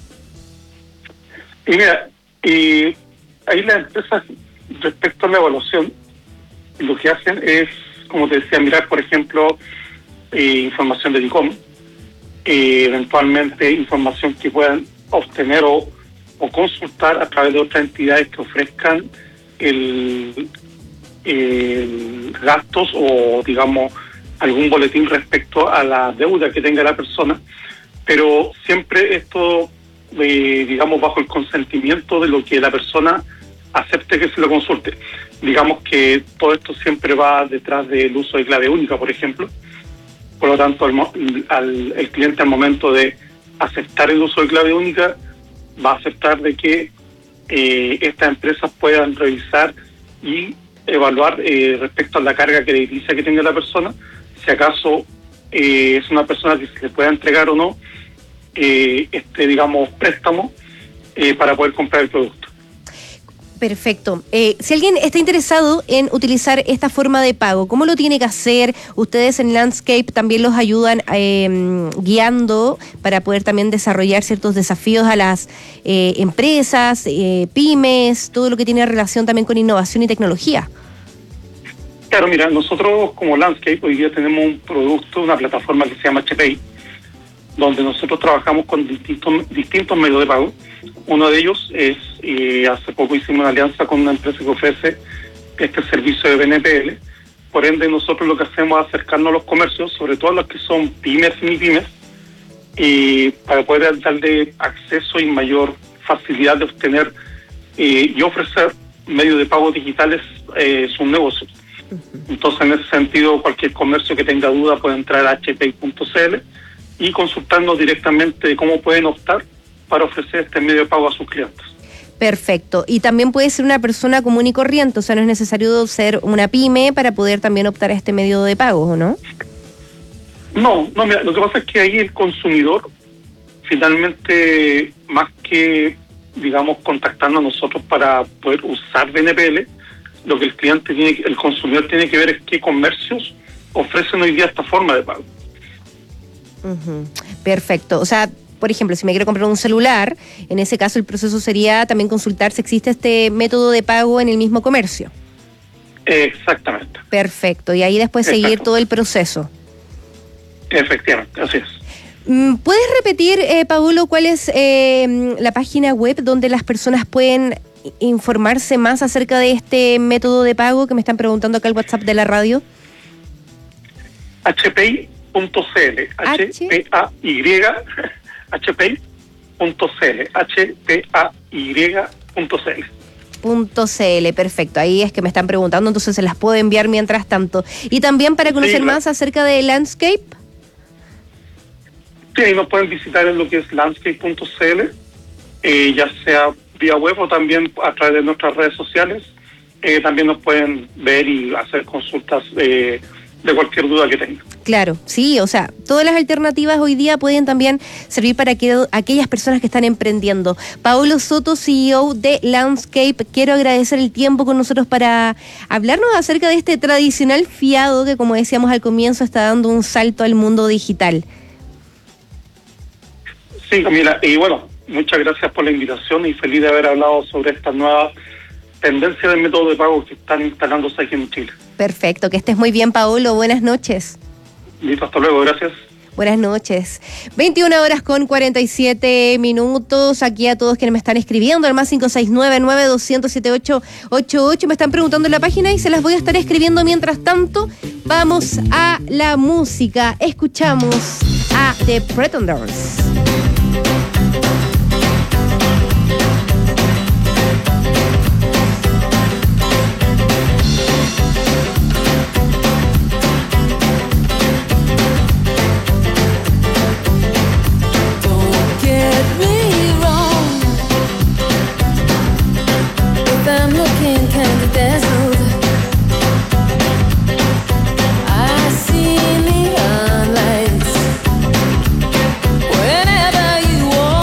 Speaker 6: Y mira, y ahí las empresas, respecto a la evaluación, lo que hacen es, como te decía, mirar, por ejemplo, eh, información de DICOM, eh, eventualmente información que puedan obtener o, o consultar a través de otras entidades que ofrezcan el... Eh, gastos o digamos algún boletín respecto a la deuda que tenga la persona, pero siempre esto eh, digamos bajo el consentimiento de lo que la persona acepte que se lo consulte. Digamos que todo esto siempre va detrás del uso de clave única, por ejemplo. Por lo tanto, al, al, el cliente al momento de aceptar el uso de clave única va a aceptar de que eh, estas empresas puedan revisar y evaluar eh, respecto a la carga crediticia que tenga la persona, si acaso eh, es una persona que se le pueda entregar o no eh, este, digamos, préstamo eh, para poder comprar el producto.
Speaker 5: Perfecto. Eh, si alguien está interesado en utilizar esta forma de pago, ¿cómo lo tiene que hacer? Ustedes en Landscape también los ayudan eh, guiando para poder también desarrollar ciertos desafíos a las eh, empresas, eh, pymes, todo lo que tiene relación también con innovación y tecnología.
Speaker 6: Claro, mira, nosotros como Landscape hoy día tenemos un producto, una plataforma que se llama HPay, donde nosotros trabajamos con distintos, distintos medios de pago. Uno de ellos es, eh, hace poco hicimos una alianza con una empresa que ofrece este servicio de B N P L. Por ende, nosotros lo que hacemos es acercarnos a los comercios, sobre todo a los que son pymes y mipymes, y para poder darle acceso y mayor facilidad de obtener eh, y ofrecer medios de pago digitales eh, sus negocios. Entonces, en ese sentido, cualquier comercio que tenga duda puede entrar a h p i punto c l y consultarnos directamente de cómo pueden optar para ofrecer este medio de pago a sus clientes.
Speaker 5: Perfecto. Y también puede ser una persona común y corriente, o sea, no es necesario ser una pyme para poder también optar a este medio de pago, ¿o no?
Speaker 6: No, no, mira, lo que pasa es que ahí el consumidor, finalmente, más que digamos, contactando a nosotros para poder usar B N P L, lo que el cliente tiene, el consumidor tiene que ver es qué comercios ofrecen hoy día esta forma de pago.
Speaker 5: Uh-huh. Perfecto. O sea, por ejemplo, si me quiero comprar un celular, en ese caso el proceso sería también consultar si existe este método de pago en el mismo comercio.
Speaker 6: Exactamente.
Speaker 5: Perfecto. Y ahí después
Speaker 6: Exacto.
Speaker 5: seguir todo el proceso.
Speaker 6: Efectivamente, así es.
Speaker 5: ¿Puedes repetir, eh, Paulo, cuál es eh, la página web donde las personas pueden informarse más acerca de este método de pago que me están preguntando acá al WhatsApp de la radio?
Speaker 6: H P I punto C L, H P A Y, H P I punto C L, H P A Y punto C L.
Speaker 5: Punto .cl, perfecto. Ahí es que me están preguntando, entonces se las puedo enviar mientras tanto. Y también para conocer
Speaker 6: sí,
Speaker 5: más acerca de Landscape.
Speaker 6: Sí, ahí nos pueden visitar en lo que es landscape punto C L, eh, ya sea vía web o también a través de nuestras redes sociales. Eh, también nos pueden ver y hacer consultas eh, de cualquier duda que tengan.
Speaker 5: Claro, sí, o sea, todas las alternativas hoy día pueden también servir para que, aquellas personas que están emprendiendo. Paulo Soto, C E O de Landscape, quiero agradecer el tiempo con nosotros para hablarnos acerca de este tradicional fiado que, como decíamos al comienzo, está dando un salto al mundo digital.
Speaker 6: Sí, Camila, y bueno, muchas gracias por la invitación y feliz de haber hablado sobre estas nuevas tendencias del método de pago que están instalándose aquí en Chile.
Speaker 5: Perfecto, que estés muy bien, Paulo. Buenas noches.
Speaker 6: Listo, hasta luego, gracias.
Speaker 5: Buenas noches. veintiuna horas con cuarenta y siete minutos. Aquí a todos quienes me están escribiendo, al más cinco seis nueve, nueve dos cero cero, siete ocho ocho ocho. Me están preguntando en la página y se las voy a estar escribiendo mientras tanto. Vamos a la música. Escuchamos a The Pretenders.
Speaker 8: Whenever you walk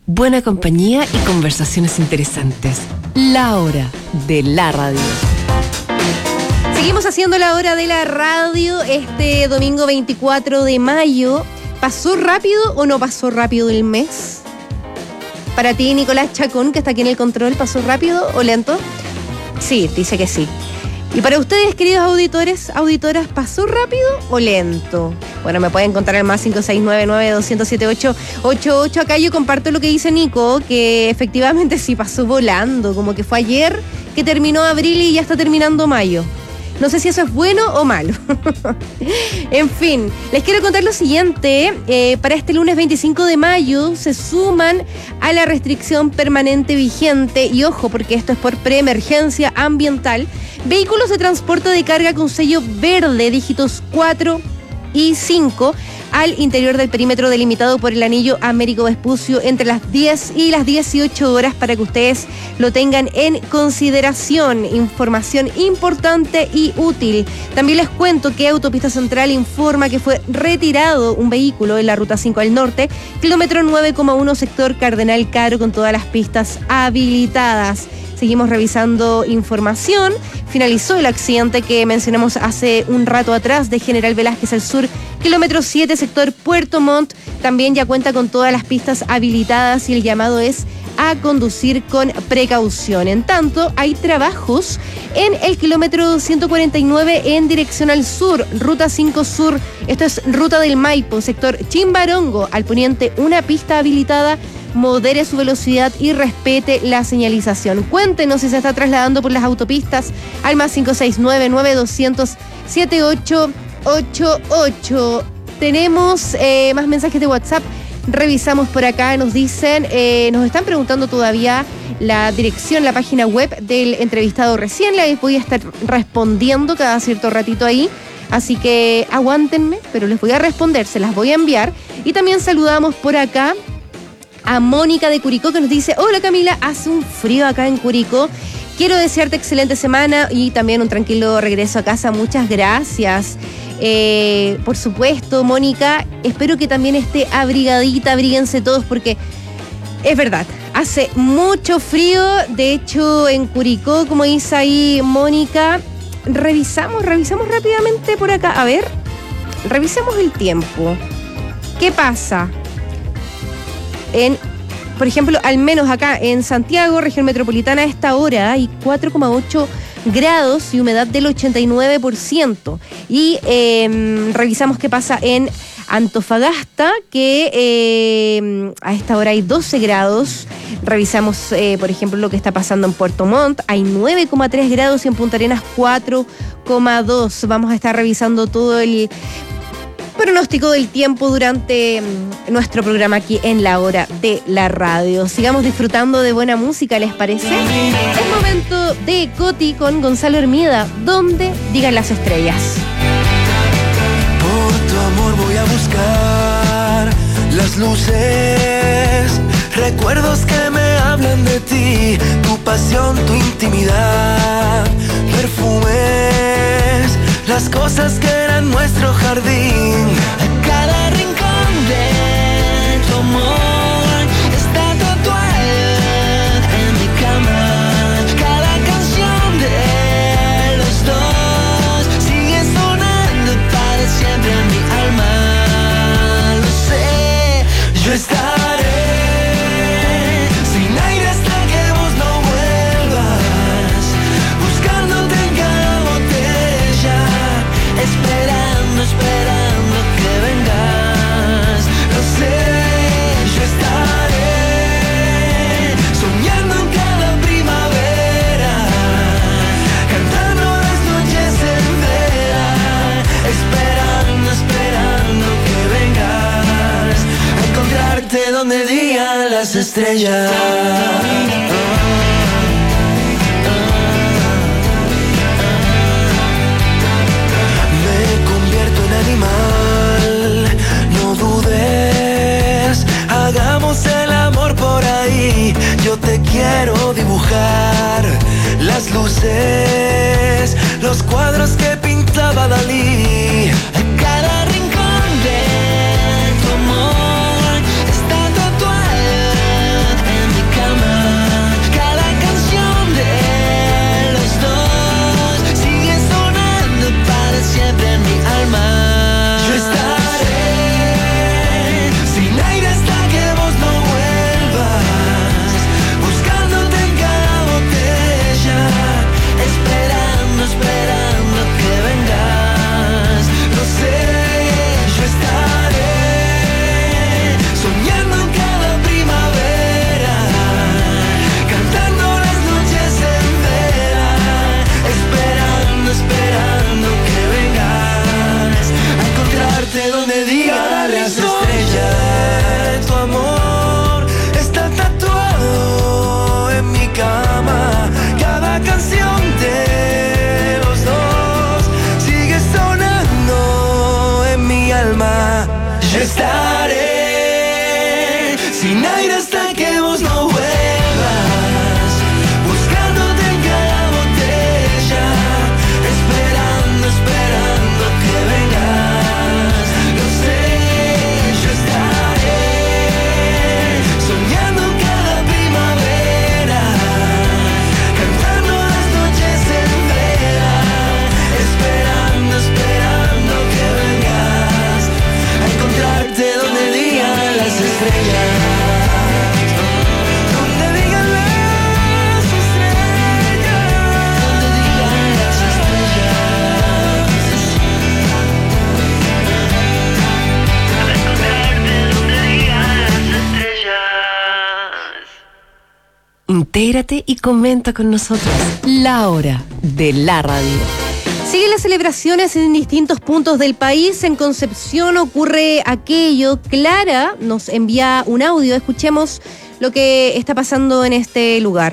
Speaker 5: buena compañía y conversaciones interesantes. La hora de la radio. Seguimos haciendo la hora de la radio este domingo veinticuatro de mayo. ¿Pasó rápido o no pasó rápido el mes? Para ti, Nicolás Chacón, que está aquí en el control, ¿pasó rápido o lento? Sí, dice que sí. Y para ustedes, queridos auditores, auditoras, ¿pasó rápido o lento? Bueno, me pueden contar al más cinco seis nueve nueve, dos cero siete, ocho ocho ocho. Acá yo comparto lo que dice Nico, que efectivamente sí pasó volando, como que fue ayer que terminó abril y ya está terminando mayo. No sé si eso es bueno o malo. En fin, les quiero contar lo siguiente. Eh, para este lunes veinticinco de mayo se suman a la restricción permanente vigente, y ojo, porque esto es por preemergencia ambiental, vehículos de transporte de carga con sello verde, dígitos cuatro y cinco, al interior del perímetro delimitado por el anillo Américo Vespucio entre las diez y las dieciocho horas, para que ustedes lo tengan en consideración. Información importante y útil. También les cuento que Autopista Central informa que fue retirado un vehículo en la ruta cinco al norte, kilómetro nueve coma uno, sector Cardenal Caro, con todas las pistas habilitadas. Seguimos revisando información. Finalizó el accidente que mencionamos hace un rato atrás de General Velázquez al sur, kilómetro siete, sector Puerto Montt. También ya cuenta con todas las pistas habilitadas y el llamado es a conducir con precaución. En tanto, hay trabajos en el kilómetro ciento cuarenta y nueve en dirección al sur, ruta cinco sur. Esto es ruta del Maipo, sector Chimbarongo. Al poniente, una pista habilitada. Modere su velocidad y respete la señalización. Cuéntenos si se está trasladando por las autopistas al más cinco seis nueve nueve, dos cero cero, siete ocho ocho ocho. Tenemos eh, más mensajes de WhatsApp. Revisamos por acá, nos dicen, eh, nos están preguntando todavía la dirección, la página web del entrevistado recién. La voy a estar respondiendo cada cierto ratito ahí. Así que aguántenme, pero les voy a responder, se las voy a enviar. Y también saludamos por acá a Mónica de Curicó, que nos dice: hola Camila, hace un frío acá en Curicó. Quiero desearte excelente semana y también un tranquilo regreso a casa. Muchas gracias. Eh, por supuesto, Mónica, espero que también esté abrigadita, abríguense todos, porque es verdad, hace mucho frío. De hecho, en Curicó, como dice ahí Mónica, revisamos, revisamos rápidamente por acá. A ver, revisemos el tiempo. ¿Qué pasa? En, por ejemplo, al menos acá en Santiago, región metropolitana, a esta hora hay cuatro coma ocho grados y humedad del ochenta y nueve por ciento. Y eh, revisamos qué pasa en Antofagasta, que eh, a esta hora hay doce grados. Revisamos, eh, por ejemplo, lo que está pasando en Puerto Montt. Hay nueve coma tres grados y en Punta Arenas cuatro coma dos. Vamos a estar revisando todo el pronóstico del tiempo durante nuestro programa aquí en la hora de la radio. Sigamos disfrutando de buena música, ¿les parece? Es momento de Coti con Gonzalo Hermida, donde digan las estrellas.
Speaker 8: Por tu amor voy a buscar las luces, recuerdos que me hablan de ti, tu pasión, tu intimidad, perfumes, las cosas que eran nuestro jardín. A cada rincón de tu amor está tatuada en mi cama. Cada canción de los dos sigue sonando para siempre en mi alma. Lo sé, yo estaré sin aire hasta que vos no vuelvas, buscándote en cada botella, esperando, esperando que vengas. Lo sé, yo estaré soñando en cada primavera, cantando las noches enteras, esperando, esperando que vengas a encontrarte donde digan las estrellas. Animal, no dudes, hagamos el amor por ahí. Yo te quiero dibujar las luces, los cuadros que pintaba Dalí. A cada rincón de tu amor está tatuada sin aire hasta que vos no vuelvas, buscándote en cada botella, esperando, esperando que vengas. Lo sé, yo estaré soñando en cada primavera, cantando las noches en vela, esperando, esperando que vengas a encontrarte donde digan las estrellas.
Speaker 2: Intégrate y comenta con nosotros. La hora de la radio.
Speaker 5: Siguen las celebraciones en distintos puntos del país. En Concepción ocurre aquello. Clara nos envía un audio. Escuchemos lo que está pasando en este lugar.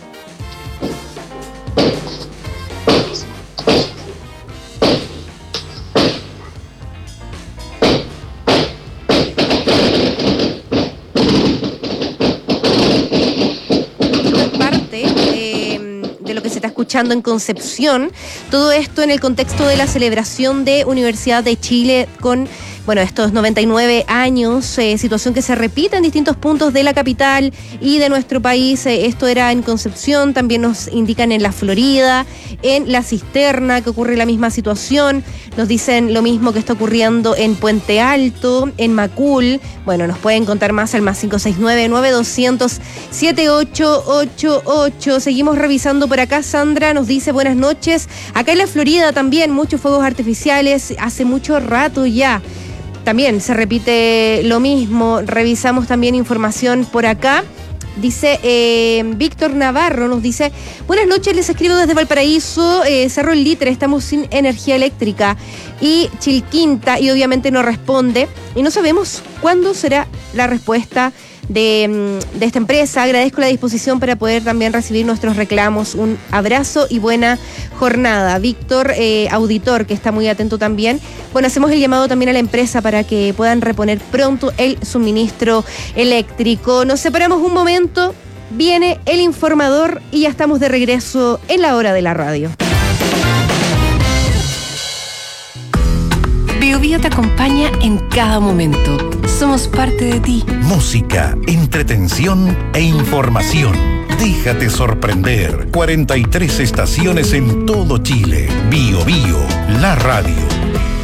Speaker 5: Escuchando en Concepción, todo esto en el contexto de la celebración de Universidad de Chile con, bueno, estos noventa y nueve años, eh, situación que se repite en distintos puntos de la capital y de nuestro país. Eh, esto era en Concepción, también nos indican en la Florida, en La Cisterna, que ocurre la misma situación. Nos dicen lo mismo que está ocurriendo en Puente Alto, en Macul. Bueno, nos pueden contar más al más cinco seis nueve, nueve dos cero cero, siete ocho ocho ocho. Seguimos revisando por acá. Sandra nos dice buenas noches. Acá en la Florida también muchos fuegos artificiales, hace mucho rato ya. También se repite lo mismo. Revisamos también información por acá. Dice eh, Víctor Navarro, nos dice, buenas noches, les escribo desde Valparaíso, eh, Cerro El Litre, estamos sin energía eléctrica y Chilquinta, y obviamente no responde, y no sabemos cuándo será la respuesta de, de esta empresa. Agradezco la disposición para poder también recibir nuestros reclamos. Un abrazo y buena jornada. Víctor, eh, auditor, que está muy atento también. Bueno, hacemos el llamado también a la empresa para que puedan reponer pronto el suministro eléctrico. Nos separamos un momento, viene el informador y ya estamos de regreso en la hora de la radio.
Speaker 2: Bio Bio te acompaña en cada momento. Somos parte de ti.
Speaker 11: Música, entretención e información. Déjate sorprender. cuarenta y tres estaciones en todo Chile. Bio Bio, la radio.